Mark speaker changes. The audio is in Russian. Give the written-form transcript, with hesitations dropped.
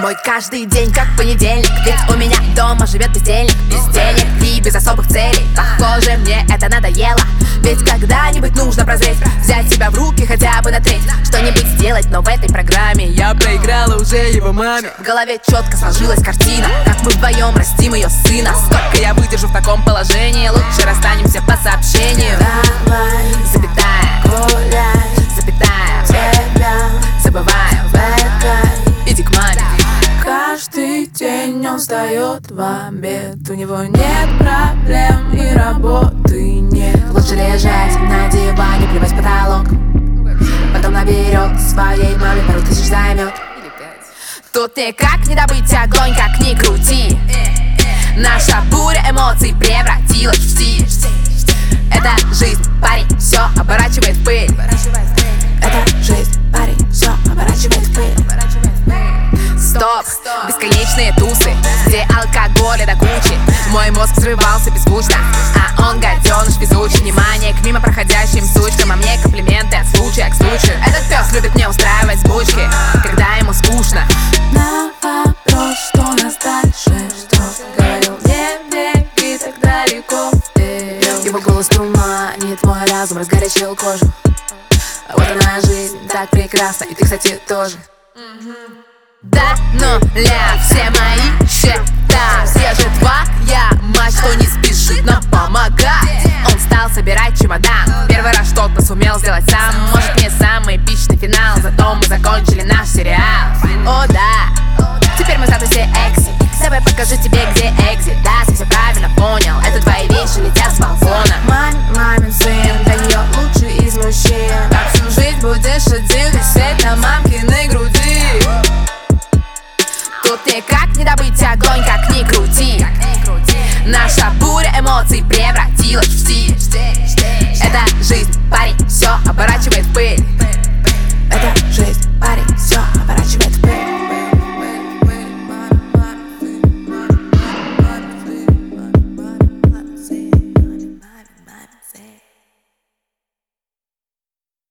Speaker 1: Мой каждый день как понедельник, ведь у меня дома живет бездельник. Без денег и без особых целей. Похоже, мне это надоело. Ведь когда-нибудь нужно прозреть, взять себя в руки хотя бы на треть, что-нибудь сделать, но в этой программе я проиграла уже его маме. В голове четко сложилась картина, как мы вдвоем растим ее сына. Сколько я выдержу в таком положении, лучше расстанемся по сообщению.
Speaker 2: Давай,
Speaker 1: запятая,
Speaker 2: гуляй,
Speaker 1: запятая,
Speaker 2: тебя
Speaker 1: забываю, иди к маме.
Speaker 2: Каждый день он встает в обед, у него нет проблем и работы нет.
Speaker 1: Лучше лежать на диване, плевать в потолок, потом наберет своей маме пару тысяч займет. Тут никак не добыть огонь, как ни крути. Наша буря эмоций превратилась в стиль. Это жизнь, парень, все оборачивает в пыль.
Speaker 2: Это жизнь, парень, все оборачивает в пыль.
Speaker 1: Стоп, бесконечные тусы, где алкоголя до кучи. Мой мозг взрывался беззвучно, а он гаденыш везучий. Внимание к мимо проходящим сучкам, а мне комплименты от случая к случаю. Этот пес любит мне устраивать сбучки, когда ему скучно.
Speaker 2: На вопрос, что нас дальше, что говорил не беги так далеко вперед.
Speaker 1: Его голос туманит мой разум, разгорячил кожу. Вот она жизнь, так прекрасна, и ты, кстати, тоже. До нуля все мои счета, все же твоя мать, что не спешит нам помогать. Он стал собирать чемодан, первый раз что-то сумел сделать сам. Может, не самый эпичный финал, зато мы закончили наш сериал. О да, теперь мы в статусе экси. Давай покажу тебе, где экзит. Да, ты все правильно понял, это твои вещи летят с балкона.
Speaker 2: Мамин сын, для нее лучший из мужчин. Так всю жизнь будешь один, висеть на мамкиной груди.
Speaker 1: Тут никак не добыть огонь, как ни крути. Наша буря эмоций превратилась в стиль. Это жизнь, парень, все оборачивает в пыль.